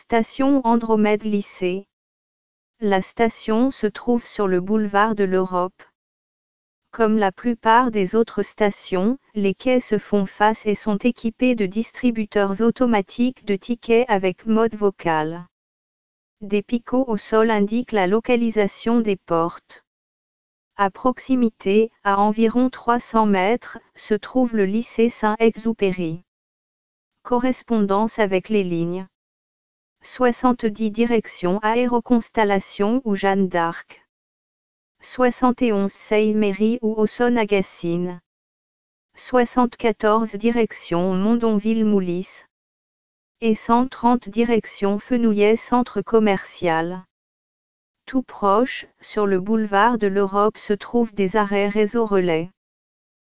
Station Andromède Lycée. La station se trouve sur le boulevard de l'Europe. Comme la plupart des autres stations, les quais se font face et sont équipés de distributeurs automatiques de tickets avec mode vocal. Des picots au sol indiquent la localisation des portes. À proximité, à environ 300 mètres, se trouve le lycée Saint-Exupéry. Correspondance avec les lignes 70 direction Aéroconstellation ou Jeanne d'Arc. 71 Saint-Méry ou Auson-Agassine. 74 direction Mondonville-Moulis. Et 130 direction Fenouillet Centre commercial. Tout proche, sur le boulevard de l'Europe se trouvent des arrêts réseau relais.